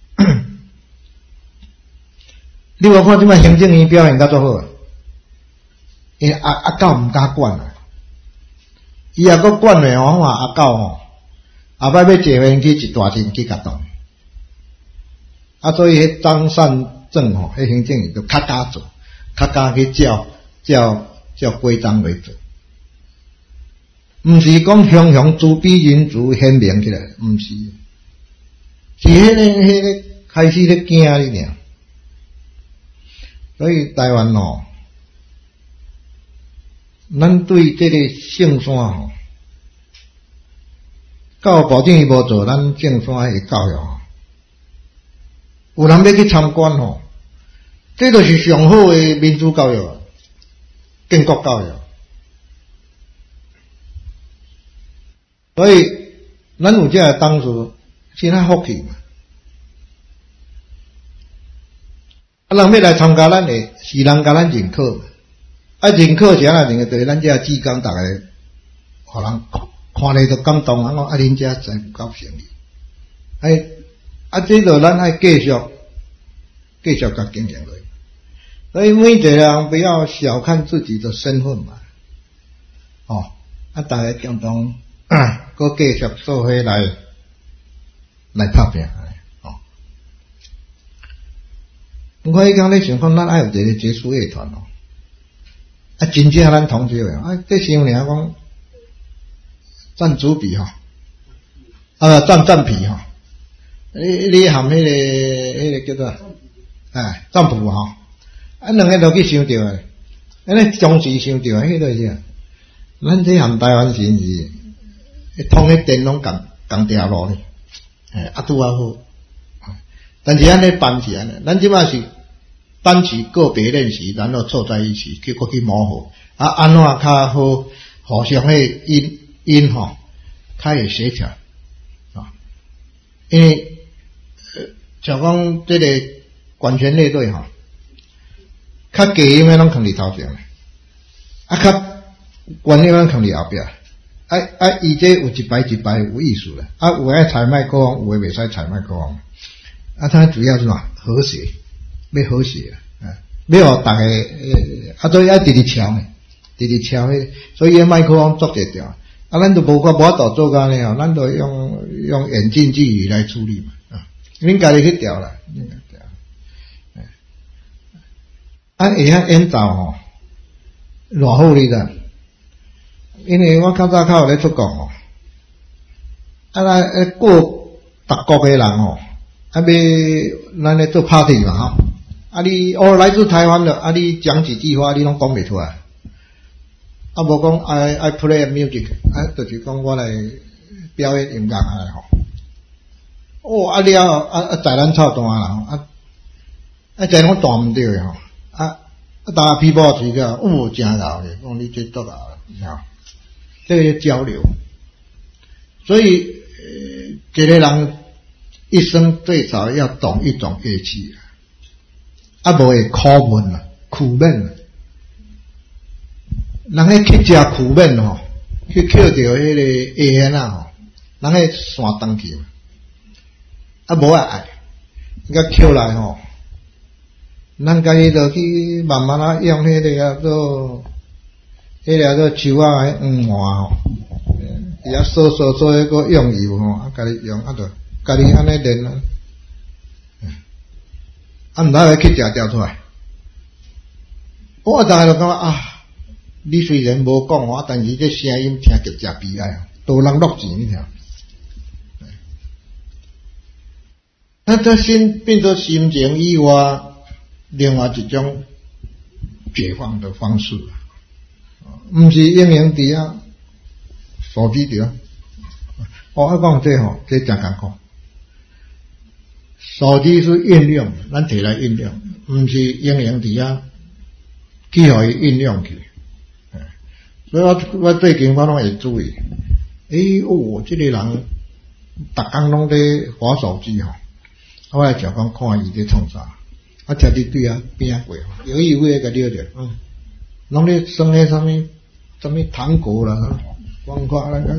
你有看即摆行政院表现甲足好，因阿狗毋敢管啊。伊也阁管咧吼，阿狗吼，下摆要坐飞机一大阵去甲动，所以迄张善政吼，迄行政院就较加做，较加去照规章来做，毋是讲雄雄自比人族显明起来，毋是，是迄个开始咧惊你尔，所以台湾吼。咱对这个圣山吼，教保证伊无做咱圣山的教育吼，有人要去参观吼，这就是上好的民主教育、建国教育。所以咱有这个当时是咱福气嘛，人要来参加咱的，是人甲咱认可嘛。认可是安怎认个？就是咱遮志工，逐个互人看咧就感动，人讲恁遮真有够诚意。这就咱爱继续甲经营落去。所以每一个人不要小看自己的身份嘛，大家共同搁继续做伙来拍拼哦。我迄讲咧想讲，咱爱有一个结束乐团哦，啊，真正咱同齐的啊，这想俩讲占主笔吼，占皮吼，你含迄个叫做占卜吼，啊，两个都去想着诶，安尼同时想着迄个是，咱这含台湾人是通迄电拢共条路咧，啊拄啊好，但是安尼办是安尼，咱即摆是班级个别练习，然后凑在一起去过去磨合，啊安怎较好，互相迄音吼，较会协调啊，因为像讲这个管弦乐队吼，较低音诶拢放伫头前，啊较管音拢放伫后壁，伊这有一排一排有意思咧，啊有爱踩麦克风，有诶袂使踩麦克风，啊它主要是什么和谐。要和谐要互大家所以爱直敲呢，直敲迄，所以迄麦克风做一条，啊，咱都无法度做干呢吼，咱都用远近距离来处理嘛，恁家己去调啦，啊，会晓演奏吼，偌好哩啦，因为我较早较有咧出国吼，啊来过各国诶人吼，啊要咱咧做 party 嘛吼。啊你来自台湾的，啊你讲几句话你拢讲袂出来，啊无讲 I play music， 啊就是讲我来表演音乐啊吼，啊了啊在咱操弹啦，在咱弹毋对诶吼，打皮包时个真老诶，讲你这多老啦，这个交流，所以一个人一生最少要懂一种乐器。啊，无会苦闷啊，苦闷啊。人迄去食苦闷吼，去捡着迄个下弦啊吼，人迄线断去嘛。啊，无爱，甲捡来吼，咱家己就去慢慢啊用迄个啊做，迄个做树啊换吼，伊啊扫迄个用油吼，啊家己用啊着，家己安尼练啊。啊，毋通去食掉出来。我大概就感觉啊，你虽然无讲我，但是这声音听着真悲哀，都人落钱你听。那这变作心情以外，另外一种解放的方式，毋是应用伫啊手机伫啊。我讲这吼，这真艰苦。手机是应用，咱摕来应用，毋是应用伫啊，去互伊应用去。所以我最近我拢会注意，这个人逐工拢在滑手机吼，我来常讲看伊在创啥，啊，听伫对啊边过，有意无意甲撩着，拢咧算迄什么糖果啦，光看啊，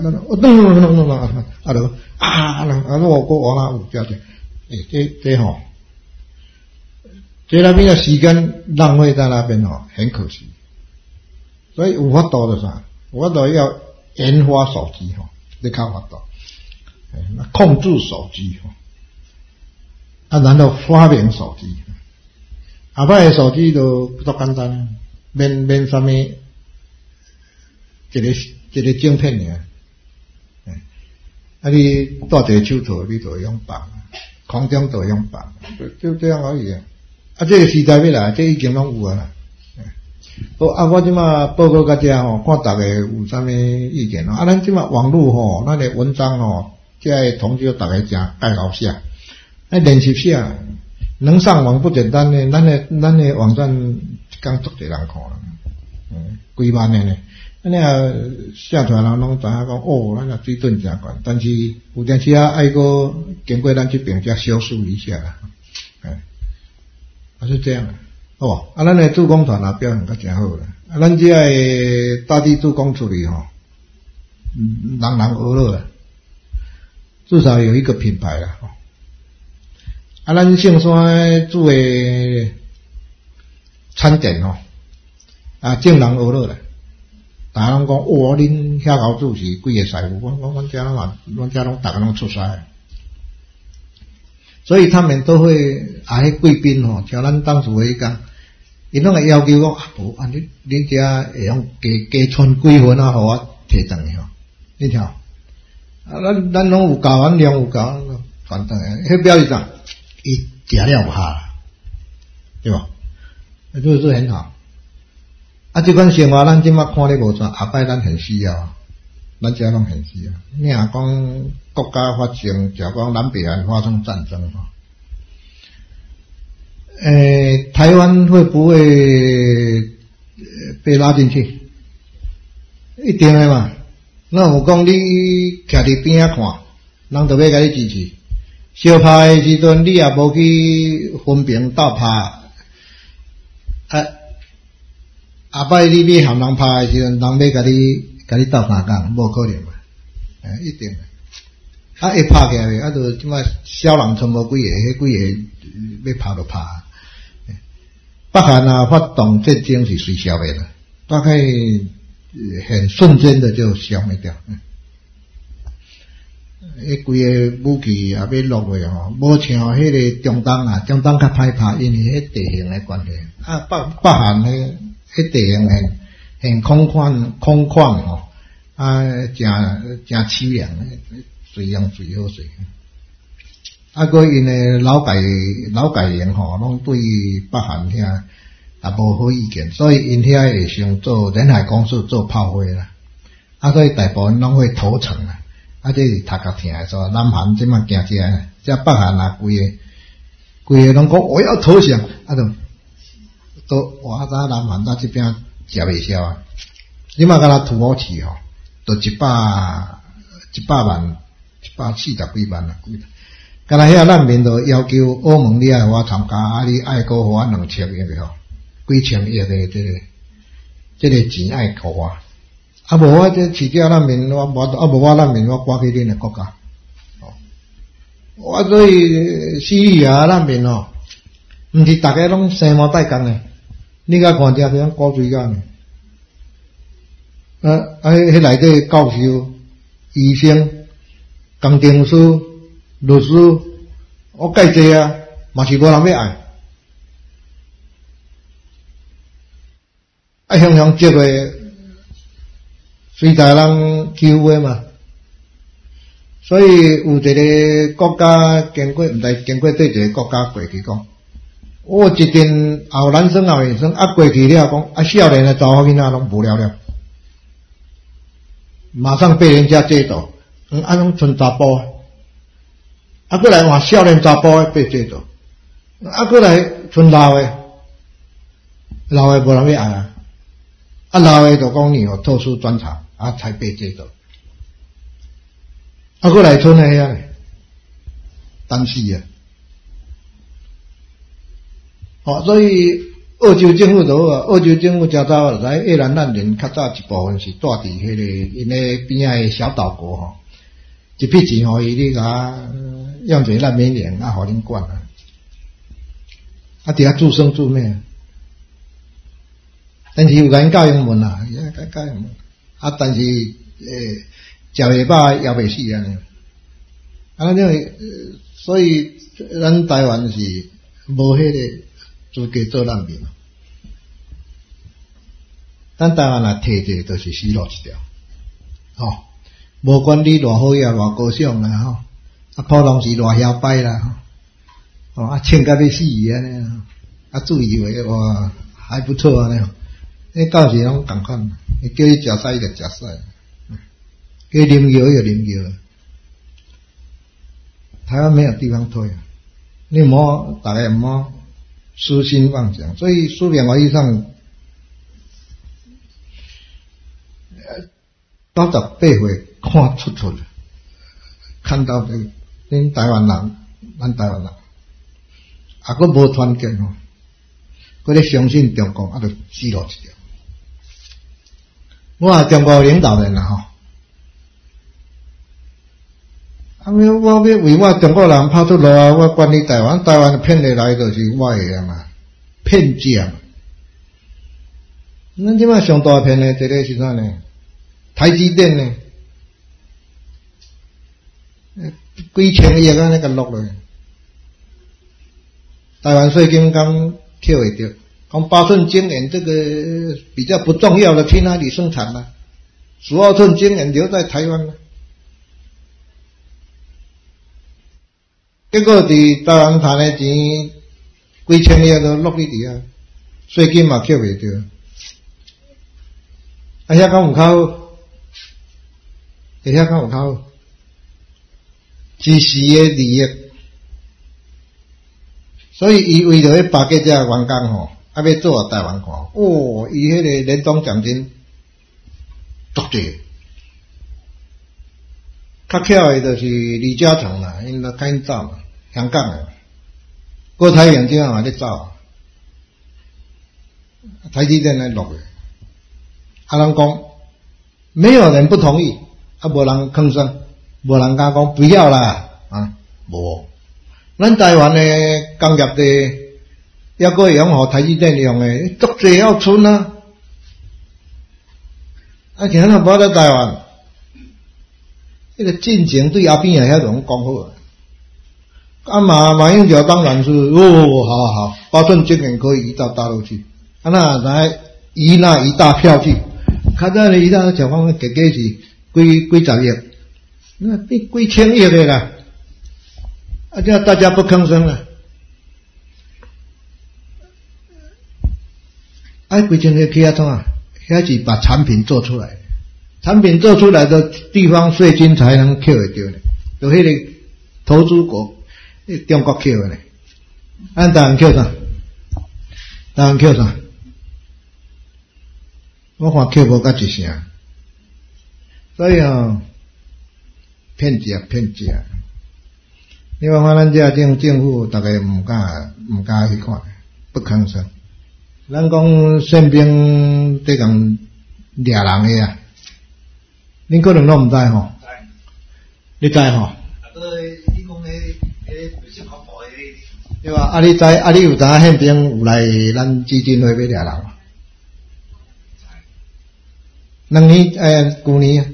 我往哪有标着。这吼，这那边的时间浪费在那边吼，很可惜。所以有法度的啥？有法度要研发手机吼，你较法度，控制手机吼，啊，然后发明手机，后摆的手机都不简单，免什么一个晶片尔，啊，你带一个手套，你就用绑。空中都用绑，就这样而已啊！这个时代要来，这已经拢有啊啦。我即马报告到这吼，看大家有啥物意见咯？咱即马网络吼，咱的文章吼，这个通知大家真爱好写，练习写，能上网不简单呢。咱的网站刚足侪人看啦，几万的呢。安尼啊，写出来人拢知影讲，咱啊水准真悬，但是有阵时啊，爱个经过咱这边才修饰一下啦，是这样的，好吧？咱的助攻团啊表现得真好啦，咱这个大地助攻处理吼，人人娱乐啦，至少有一个品牌啦，咱圣山做的餐点吼，正人娱乐啦。 大家拢讲，哇，恁遐老主是几个师傅？阮家拢大家拢出师。所以他们都会迄贵宾吼，像咱当时会讲，伊拢会要求讲，无恁家会用加存几分啊，互我摕转去吼，你听。咱拢有教，咱量有教，反正迄表示啥？伊食了有下，对吧？这是很好。这款生活咱即马看咧无错，后摆咱很需要，咱遮拢很需要。你若讲国家发生，就讲南北韩发生战争吼，台湾会不会被拉进去？一定的嘛。那有讲你徛伫边仔看，人就要甲你支持。相拍的时阵，你也无去分兵斗拍，后摆你要和人拍的时阵，人要甲你斗相共，无可能嘛，一定的。会拍起来，就即摆小人全无几个，迄几个要拍就拍。北韩啊发动战争是随消灭的，大概很瞬间的就消灭掉。规个武器也要落去吼，无像迄个中东啊，中东较歹拍，因为迄地形的关系。北韩迄地形很空旷吼，真凄凉，水样水好水。个因的老改营吼，拢对北韩遐也无好意见，所以因遐会先做人海公司做炮灰啦。所以大部分拢会投诚啦。这是头壳疼的说，南韩即马行起来，这北韩啊，规个拢讲我要投降，都我知南韩到这边食袂消啊。你嘛甲他土武器吼，都140几万啦，敢若遐难民都要求欧盟你爱我参加，你爱给我2000亿吼，几千亿的这个钱爱给我。无我这饲家难民，无我难民，我赶去恁的国家。我所以叙利亚难民吼，毋是大家拢生毛带共的，你甲看遮像古水干的。迄内底教授、医生、工程师、律师，我介济啊，嘛是无人要爱。向接个。随大人欺负的嘛，所以有一个国家经过对一个国家过去讲，一定后男生后女生过去了讲，少年的查某囡仔拢无了，马上被人家接走，拢剩查甫，过来换少年查甫被接走，过来剩老的无人要爱老的就讲你有特殊专长。才被接走。过来村那样，单死啊！所以澳洲政府就好，澳洲政府较早来越南难民较早一部分是住伫迄个因咧边仔的小岛国吼，一笔钱互伊你甲用一个难民营互恁管伫遐自生自灭。但是有甲因教英文啦，教英文。但是食袂饱，枵袂死安尼。所以咱台湾是无迄个资格做难民。咱台湾啊，摕者都是死路一条。无管你偌好呀，偌高尚啦普通是偌嚣摆啦穿甲要死安尼注意为哇还不错安尼。到时拢共款，叫你食屎就食屎，叫你啉药就啉药。台湾没有地方退，你大家唔好私心妄想。所以苏联话语上98岁看出了，看到这个恁台湾人，咱台湾人，佫无团结佫咧相信中国，就死路一条。我中国领导人啦我要为我中国人拍出路我管理台湾骗得来就是我的嘛，骗子嘛。咱即摆上大骗的一个是啥呢？ 台积电呢，几千亿啊那个落了，台湾税金刚扣会到，讲8寸晶圆这个比较不重要的去哪里生产呢？12寸晶圆留在台湾了。结果伫台湾赚的钱几千亿都落去伫啊，税金嘛扣袂着。啊，遐敢有较好？遐敢有较好？一时的利益，所以伊为着要巴结这员工吼，啊要做台湾看，哦，伊迄个年终奖金足济。较巧的就是李嘉诚啦，因都赶紧走嘛，香港的，郭台铭今嘛咧走，台积电来落的，啊人讲没有人不同意，啊无人吭声，无人敢讲不要啦，啊无，咱台湾的工业地抑个用互台积电用的，足济要村啊，啊今仔无在台湾。这个进前对阿扁也遐种讲好啊，马英九当然是好，8寸晶圆可以移到大陆去，啊那来移那一大票去，看到呢移到小方面，加是几十亿，那变几千亿的啦，啊这样大家不吭声了，几千亿去遐创啊，遐是把产品做出来。产品做出来的地方税金才能扣得到呢，就迄个投资国，中国扣的呢，按台湾扣啥？台湾扣啥？我看扣无甲一成，所以骗食。你看咱这政府大概唔敢去看，不吭声。咱讲宪兵这讲掠人的啊。恁可能拢毋知吼，你知吼？你讲对吧？啊，你知啊？你有知影宪兵有来咱基金会要掠人吗？2年旧年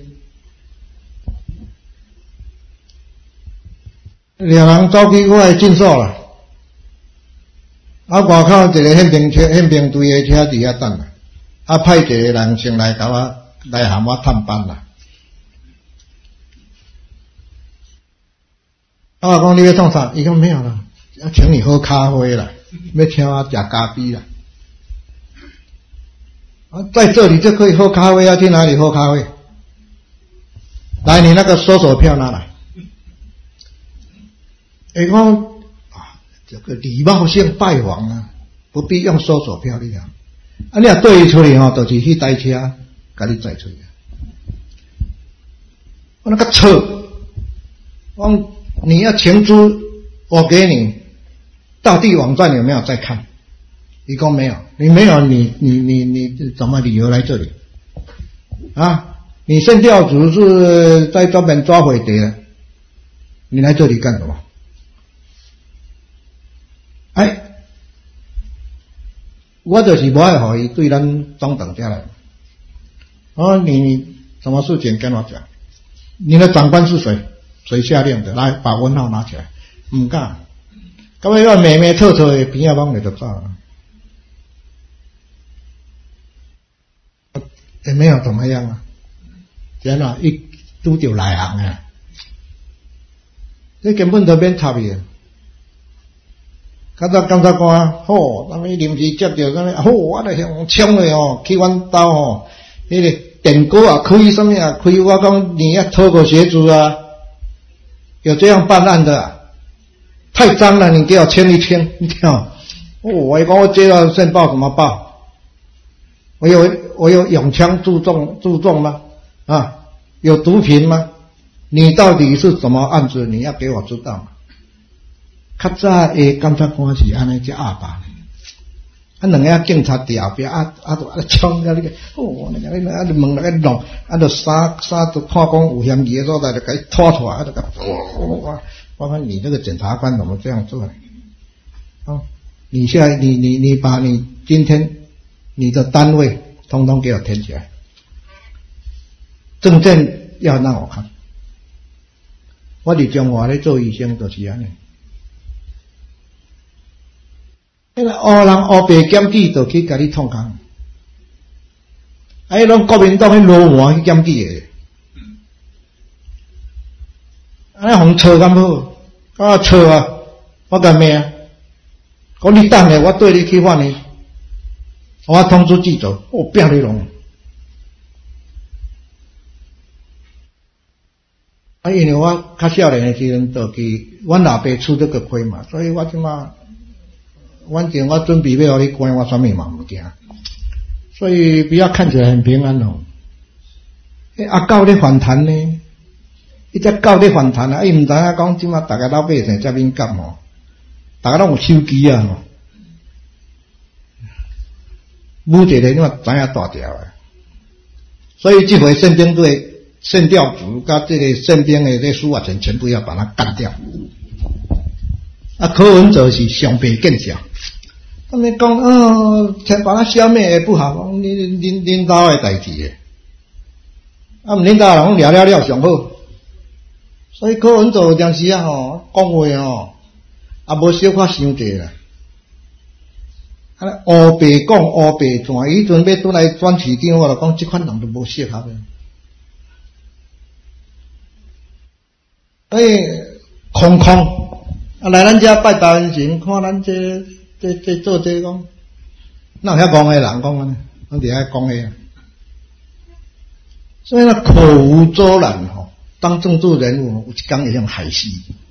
掠人走去我的诊所啦，啊外口一个宪兵队的车伫遐等啦，啊派一个人先来甲我来喊我探班啦。我讲你要创啥？伊讲没有啦，要请你喝咖啡啦，要请我吃咖啡啦。啊，在这里就可以喝咖啡，要去哪里喝咖啡？来，你那个搜索票拿来。讲啊，这个礼貌性拜访啊，不必用搜索票的啊。啊，你若对伊出去吼，就是去台车，甲你载出去。我那个车，你要情租，我给你。到地网站有没有在看？一共没有，你没有，你怎么理由来这里？啊，你线调组是在专门抓匪谍的，你来这里干什么？我就是不爱互伊对咱中等下来。你什么事情跟我讲？你的长官是谁？谁下令的？来，把文号拿起来。唔敢，到尾要美美臭臭的边仔帮你就走了。也没有怎么样啊，只要一拄着内行啊，你根本就免插伊。检察官，咱们临时接到咱们，我来向冲的去阮兜迄个电锅啊开什么啊开，我讲你要脱个鞋子啊，有这样办案的啊，太脏了，你给我清一清，你看，我讲我接到线报怎么报？我有拥枪注重吗？啊，有毒品吗？你到底是什么案子？你要给我知道嘛。较早的检察官是安尼只阿爸，两个警察伫后壁就冲到那个，那个问那个弄，就杀就看讲有嫌疑的所在，就给拖出来，就我看你这个检察官怎么这样做呢？你现在你把你今天你的单位通通给我填起来， 证件要让我看。我伫中华咧做医生就是安尼。迄个黑人黑白检举就去甲你痛工，迄拢国民党迄罗马去检举诶，安尼互错敢好？我错啊！我干咩啊？讲你等下，我对你去法院，我通知记者，我拼你拢。因为我较少年诶时阵，就去阮老爸出这个亏嘛，所以我即马。反正我准备要互你关，我啥物嘛唔惊，所以不要看起来很平安哦。阿狗咧反弹呢，一只狗咧反弹啊，伊唔知影讲即马大家老百姓遮敏感哦，大家拢有手机啊吼，母一个你嘛知影大条诶，所以这回宪兵队宪调组甲这个宪兵的这司法权全部要把它干掉。啊，柯文哲是上辈见效。他们讲，先把它消灭也不好，领导的代志诶。啊，领导人聊聊聊上好。所以柯文哲有当时啊吼，讲话吼，啊无小可伤济啦。啊，黑白讲黑白传，伊阵要转来转市长，我就讲这款人都无适合诶。空啊，来咱遮拜大恩神，看咱这做这讲，哪有遐讲诶人讲安尼，咱伫遐讲诶。所以呢，口无遮拦吼，当政治人物有一天会像害死。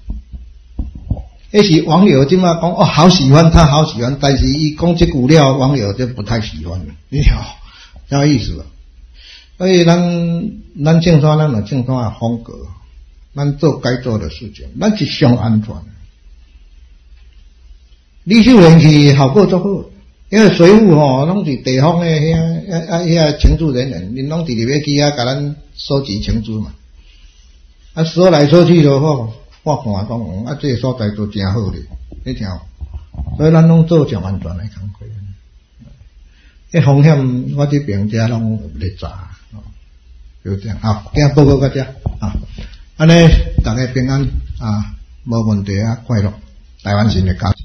那是网友即马讲哦，好喜欢他，好喜欢，但是伊讲这句了，网友就不太喜欢了。你好，啥意思？所以咱正山，咱有正山诶风格，咱做该做的事情，咱是上安全。李秀莲去效果足好，因为水务吼拢是地方诶遐请助人员，恁拢直直要去遐甲咱收集请助嘛。啊，说来说去就好，我看讲，啊，这个所在都真好咧，你听，所以咱拢做上安全诶工作。迄风险我这边遮拢有咧查，就这样。好，今日报告到这啊，安尼大家平安啊，无问题啊，快乐，台湾人诶家。